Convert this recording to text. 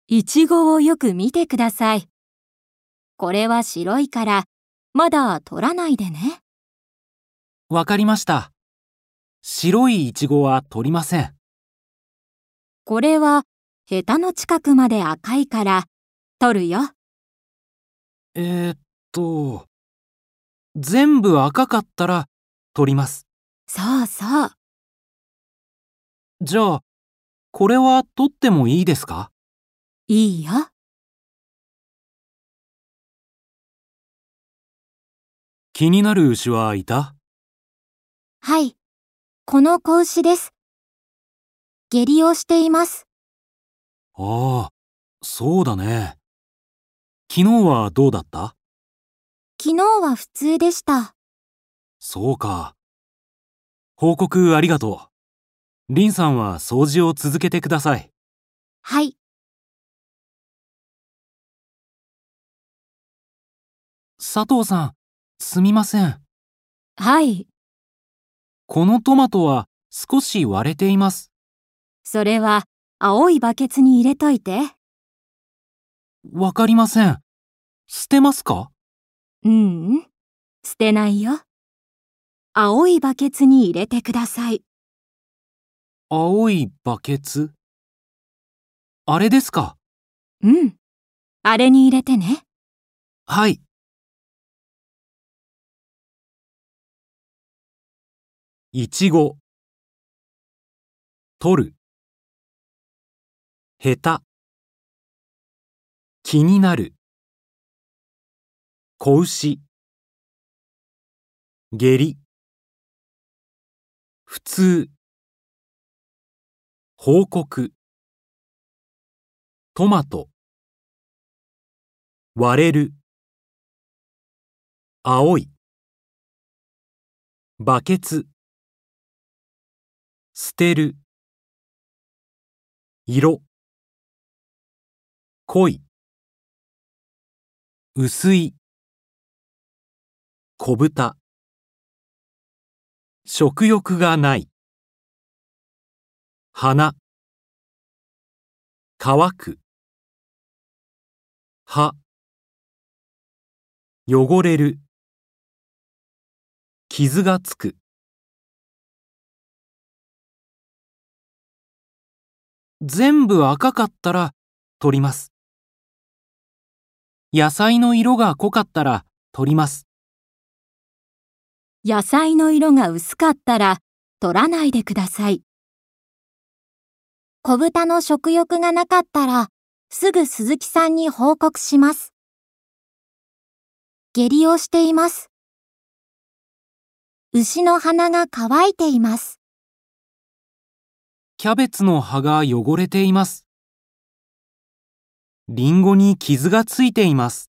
イチゴをよく見てください。これは白いから、まだ取らないでね。 わかりました。白いイチゴは取りません。 これはヘタの近くまで赤いから、取るよ。 えーっと、全部赤かったら取ります。 そうそう。 じゃあ、これは取ってもいいですか？ いいよ。 気になる牛はいた？ はい。この子牛です。下痢をしています。 ああ、そうだね。昨日はどうだった？ 昨日は普通でした。 そうか。報告ありがとう。リンさんは掃除を続けてください。 はい。 佐藤さん、すみません。 はい。 このトマトは少し割れています。 それは青いバケツに入れといて。 わかりません。捨てますか？ ううん。捨てないよ。青いバケツに入れてください。 青いバケツ？あれですか？ うん。あれに入れてね。 はい。いちご、取る、ヘタ、気になる、子牛、下痢、普通、報告、トマト、割れる、青い、バケツ、捨てる、色、濃い、薄い、小豚、食欲がない、花、乾く、葉、汚れる、傷がつく。全部赤かったら取ります。野菜の色が濃かったら取ります。 野菜の色が薄かったら取らないでください。小豚の食欲がなかったらすぐ鈴木さんに報告します。下痢をしています。牛の鼻が乾いています。 キャベツの葉が汚れています。リンゴに傷がついています。